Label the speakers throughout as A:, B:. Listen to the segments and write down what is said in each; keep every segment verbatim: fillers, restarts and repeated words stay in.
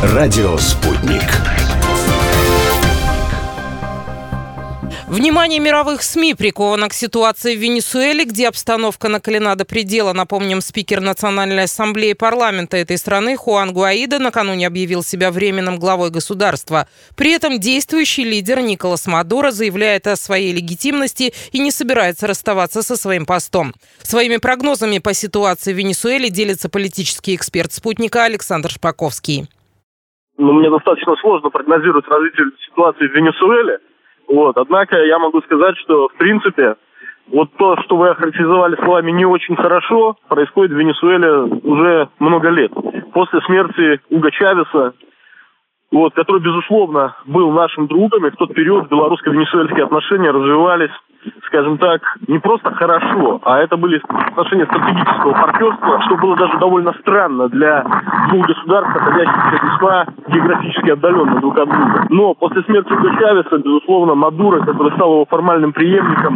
A: Радио «Спутник».
B: Внимание мировых СМИ приковано к ситуации в Венесуэле, где обстановка накалена до предела. Напомним, спикер Национальной ассамблеи парламента этой страны Хуан Гуаидо накануне объявил себя временным главой государства. При этом действующий лидер Николас Мадуро заявляет о своей легитимности и не собирается расставаться со своим постом. Своими прогнозами по ситуации в Венесуэле делится политический эксперт «Спутника» Александр Шпаковский.
C: Ну, мне достаточно сложно прогнозировать развитие ситуации в Венесуэле. Вот. Однако я могу сказать, что, в принципе, вот то, что вы охарактеризовали словами «не очень хорошо», происходит в Венесуэле уже много лет. После смерти Уго Чавеса, вот, который, безусловно, был нашим другом, и в тот период белорусско-венесуэльские отношения развивались, скажем так, не просто хорошо, а это были отношения стратегического партнерства, что было даже довольно странно для двух государств, находящихся весьма географически отдаленно друг от друга. Но после смерти Уго Чавеса, безусловно, Мадуро, который стал его формальным преемником,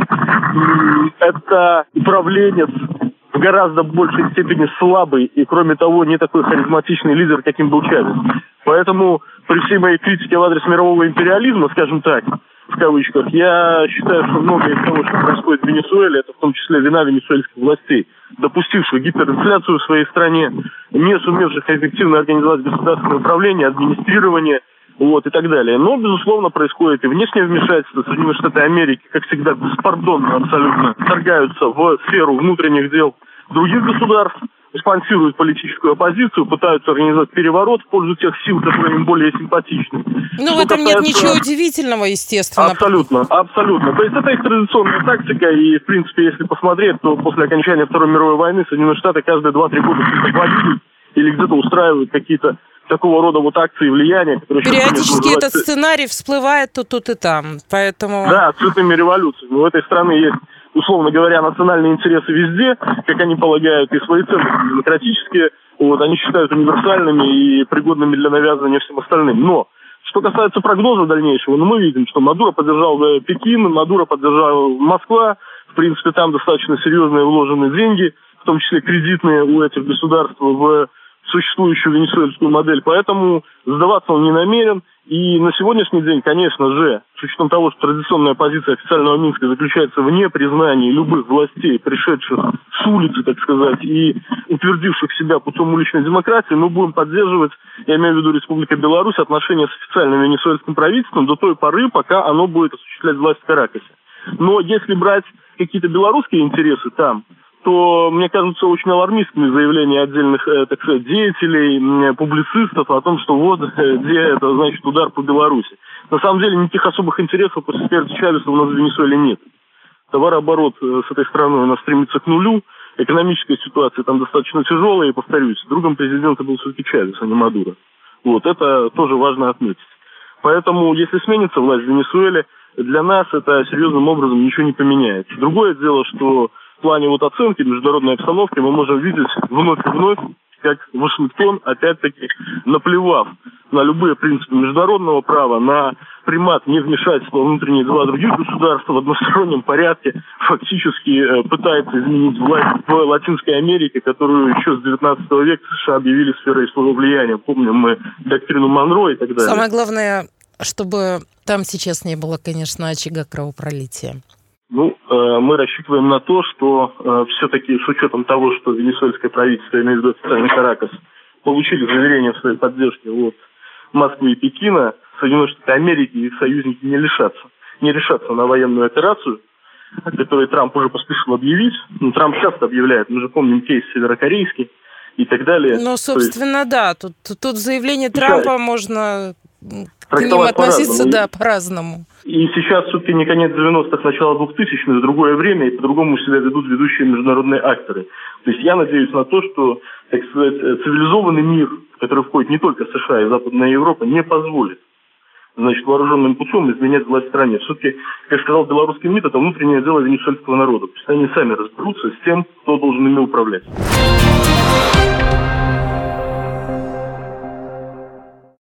C: это управленец в гораздо большей степени слабый и, кроме того, не такой харизматичный лидер, каким был Чавес. Поэтому при всей моей критике в адрес мирового империализма, скажем так, в кавычках, я считаю, что многое из того, что происходит в Венесуэле, это в том числе вина венесуэльских властей, допустивших гиперинфляцию в своей стране, не сумевших эффективно организовать государственное управление, администрирование, вот, и так далее. Но, безусловно, происходит и внешнее вмешательство. Соединенные Штаты Америки, как всегда, беспардонно абсолютно вторгаются в сферу внутренних дел других государств, спонсируют политическую оппозицию, пытаются организовать переворот в пользу тех сил, которые им более симпатичны.
B: Ну, в этом касается... нет ничего удивительного, естественно.
C: Абсолютно, абсолютно. То есть это их традиционная тактика, и, в принципе, если посмотреть, то после окончания Второй мировой войны Соединенные Штаты каждые два-три года что-то воюют или где-то устраивают какие-то такого рода вот акции влияния.
B: Периодически этот сценарий всплывает то тут и там, поэтому...
C: Да, цветными революциями. У этой страны есть, условно говоря, национальные интересы везде, как они полагают, и свои ценности демократические, вот, они считают универсальными и пригодными для навязывания всем остальным. Но, что касается прогноза дальнейшего, ну, мы видим, что Мадуро поддержал Пекин, Мадуро поддержал Москва, в принципе, там достаточно серьезные вложены деньги, в том числе кредитные у этих государств в существующую венесуэльскую модель, поэтому сдаваться он не намерен. И на сегодняшний день, конечно же, с учетом того, что традиционная позиция официального Минска заключается в непризнании любых властей, пришедших с улицы, так сказать, и утвердивших себя путем уличной демократии, мы будем поддерживать, я имею в виду Республика Беларусь, отношения с официальным венесуэльским правительством до той поры, пока оно будет осуществлять власть в Каракасе. Но если брать какие-то белорусские интересы там, то, мне кажется, очень алармистскими заявления отдельных, э, так сказать, деятелей, э, публицистов о том, что вот, э, где это, значит, удар по Беларуси. На самом деле, никаких особых интересов после смерти Чавеса у нас в Венесуэле нет. Товарооборот э, с этой страной у нас стремится к нулю, экономическая ситуация там достаточно тяжелая, и, повторюсь, другом президента был все-таки Чавес, а не Мадуро. Вот, это тоже важно отметить. Поэтому, если сменится власть в Венесуэле, для нас это серьезным образом ничего не поменяет. Другое дело, что в плане вот оценки международной обстановки мы можем видеть вновь и вновь, как Вашингтон, опять-таки, наплевав на любые принципы международного права, на примат невмешательства в внутренние дела других государств в одностороннем порядке, фактически пытается изменить власть в Латинской Америке, которую еще с девятнадцатого века США объявили сферой своего влияния. Помним мы доктрину Монро и так далее.
B: Самое главное, чтобы там сейчас не было, конечно, очага кровопролития.
C: Ну, э, мы рассчитываем на то, что э, все-таки с учетом того, что венесуэльское правительство, имеет в виду официальный Каракас, получили заверение в своей поддержке от Москвы и Пекина, Соединенные Штаты Америки и их союзники не лишатся, не решатся на военную операцию, которую Трамп уже поспешил объявить. Ну, Трамп часто объявляет, мы же помним кейс северокорейский и так далее.
B: Ну, собственно, есть... да, тут, тут заявление Трампа можно... К ним относиться, по-разному. да, по-разному.
C: И сейчас все-таки не конец девяностых, начало двухтысячных, другое время, и по-другому себя ведут ведущие международные акторы. То есть я надеюсь на то, что, так сказать, цивилизованный мир, в который входит не только США и Западная Европа, не позволит, значит, вооруженным путем изменять власть в стране. Все-таки, как сказал белорусский МИД, это внутреннее дело венесуэльского народа. Пусть они сами разберутся с тем, кто должен ими управлять.